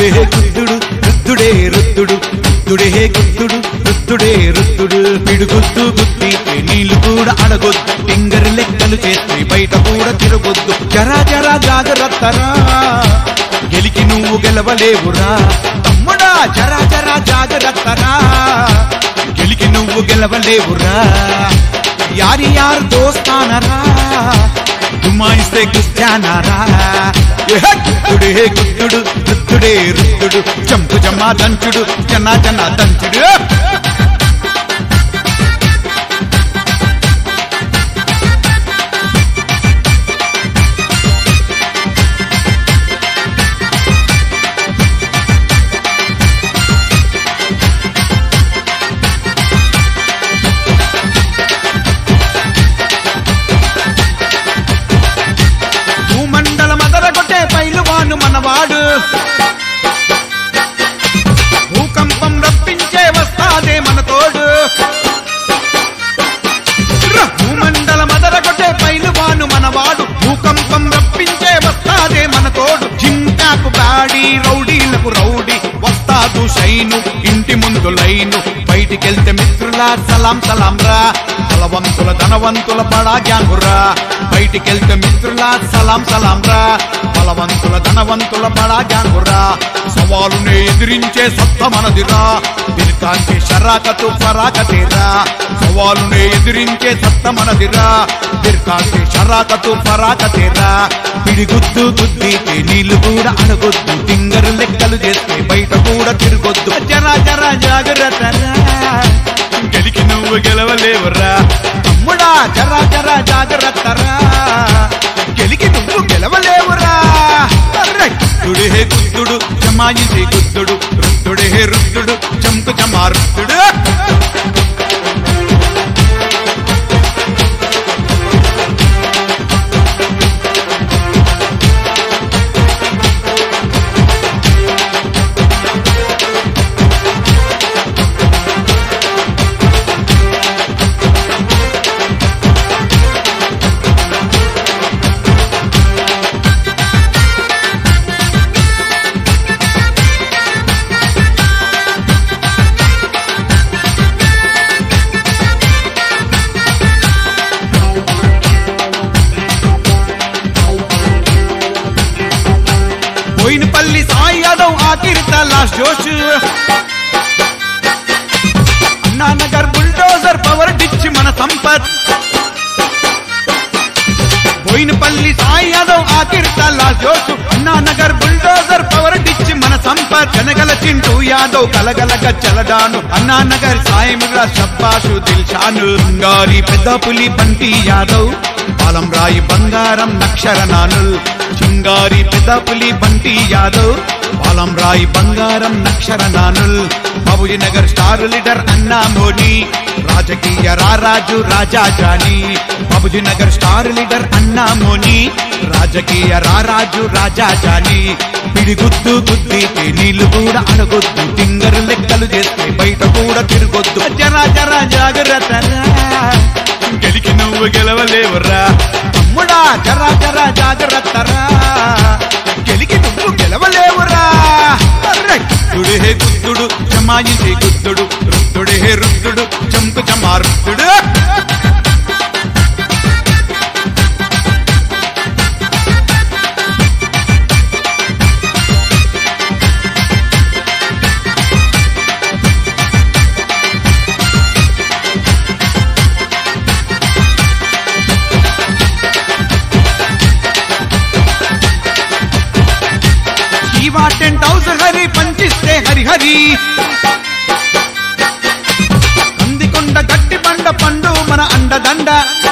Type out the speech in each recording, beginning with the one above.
గుద్దుడు రుద్దుడే రుద్దుడు రుద్దుడే గుద్దుడు రుద్దుడే రుద్దుడు పిడుగుద్దు గుద్ది నీళ్లు కూడా అడగొద్దు టింగర్ లెక్కలు చేసి బయట కూడా తిరగొద్దు జరా జరా జాగ్రత్తరా గెలికి నువ్వు గెలవలేవురా తమ్ముడా జరా జరా జాగ్రత్తరా గెలికి నువ్వు గెలవలేవురా యారి యారు దోస్తానరా దుమాయిస్తే గుస్తానరా గుద్దుడే గుద్దుడు రుద్దుడే రుద్దుడు చంపు జమా దంచుడు జనా జనా దంచుడు మనవాడు భూకంపం రప్పించే వస్తాదే మన తోడు భూమండల మదరగొట్టే పైలువాను మనవాడు భూకంపం రప్పించే వస్తాదే మన తోడు జింకాకు బాడీ రౌడీలకు రౌడీ వస్తాదు షైను ఇంటి ముందు లైను బయటికెళ్తే మిత్రులా సలాం సలాం రా బలవంతుల ధనవంతుల బడా గ్యాంగురా బయటికెళ్తే మిత్రులా సలాం సలాం రా బలవంతుల ధనవంతుల బడా గ్యాంగురా సవాలునే ఎదిరించే సత్త మనదిరా దిల్కాంటి షరాకతు ఫరాకతేరా సవాలునే ఎదిరించే సత్త మనదిరా దిల్కాంటి షరాకతు ఫరాకతేరా పిడిగుద్దు గుద్దితే నీళ్లు కూడా అడగొద్దు టింగరు లెక్కలు చేస్తే బయట కూడా తిరగొద్దు జరా జరా జాగ్రత్తరా గెలికి నువ్వు గెలవలేవురా తమ్ముడా జరా జరా జాగ్రత్తరా గెలికి నువ్వు గెలవలేవురా గుద్దుడే గుద్దుడు జమాయించి గుద్దుడు రుద్దుడే రుద్దుడు చంకు జమా రుద్దుడు బోయినపల్లి సాయి యాదవ్ ఆఖిరిత లాస్ట్ జోష్ అన్నానగర్ బుల్డోజర్ పవర్ డిచ్ మన సంపత్ బోయినపల్లి సాయి యాదవ్ ఆఖిరిత లాస్ట్ జోష్ అన్నానగర్ బుల్డోజర్ పవర్ డిచ్ మన సంపత్ జనగల చింటూ యాదవ్ కలగలగ చలడాను అన్నానగర్ సాయిముగా షబ్బాషు దిల్షాను సింగారి పెద్ద పులి బంటి యాదవ్ పాలం రాయి బంగారం నక్షరనానుల్ చింగారి పెద్దపులి బంటి యాదవ్ పాలం రాయి బంగారం నక్షరనానుల్ బాబుజీ నగర్ స్టార్ లీడర్ అన్నా మోని రాజకీయ రారాజు Raja Johnny Babuji Nagar star leader అన్నా మోని రాజకీయ రారాజు రాజా జానీ పిడిగుద్దు గుద్దితే నీళ్లు కూడా అడగొద్దు టింగరు లెక్కలు చేస్తే బయట కూడా తిరగొద్దు జరా జరా జాగ్రత్తరా గెలికి నువ్వు గెలవలేవురా తమ్ముడా జరా జరా జాగ్రత్తరా గెలికి నువ్వు గెలవలేవురా గుద్దుడే గుద్దుడు జమాయించి గుద్దుడు రుద్దుడే రుద్దుడు చంకు జమా రుద్దుడు టెంట్ హౌస్ హరి పంచిస్తే హరిహరి కందికొండ గట్టి బండ పండు మన అండదండ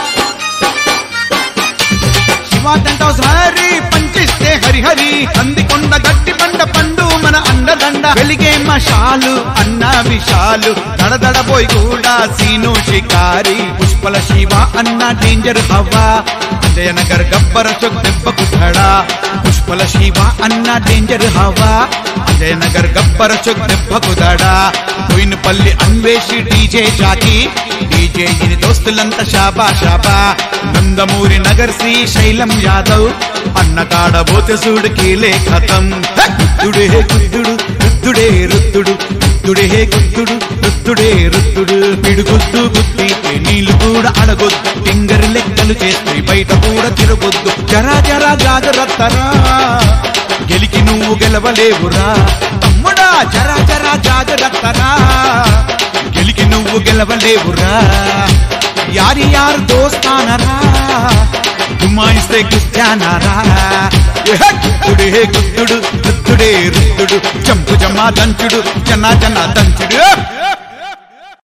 శివ టెంట్ హౌస్ హరి పంచిస్తే హరిహరి కందికొండ గట్టి బండ పండు మన అండదండ వెలిగే మషాలు అన్న విశాలు దడదడబోయి కూడా సీను షికారి పుష్పల శివ అన్న డేంజర్ హవా జయనగర్ గబ్బర చొక్ దెబ్బకు ధడా పుష్పల శివ అన్న డేంజర్ హవా జయనగర్ గబ్బర చొక్ దెబ్బకు ధడా Boinapalli Anveshi DJ Jackie DJ ఇని దోస్తులంతా షాబా షాబా నందమూరి నగర్ శ్రీ శైలం యాదవ్ అన్న కాడ బోతే సూడు కీలే ఖతం గుద్దుడే గుద్దుడు రుద్దుడే రుద్దుడు గుద్దుడే గుద్దుడు రుద్దుడే రుద్దుడు పిడుగుద్దు గుద్దితే నీళ్లు కూడా అడగొద్దు టింగర్ లెక్కలు చేస్తే బయట కూడా తిరగొద్దు జరా జరా జాగ్రత్తరా గెలికి నువ్వు గెలవలేవురా తమ్ముడా జరా జరా జాగ్రత్తరా గెలికి నువ్వు గెలవలేవురా యారి యారు దోస్తానరా గుమ్మాయిస్తే క్రిస్టియానరా గుద్దుడే గుద్దుడు రుద్దుడే రుద్దుడు చంపు జమా దంచుడు జనా జనా దంచుడు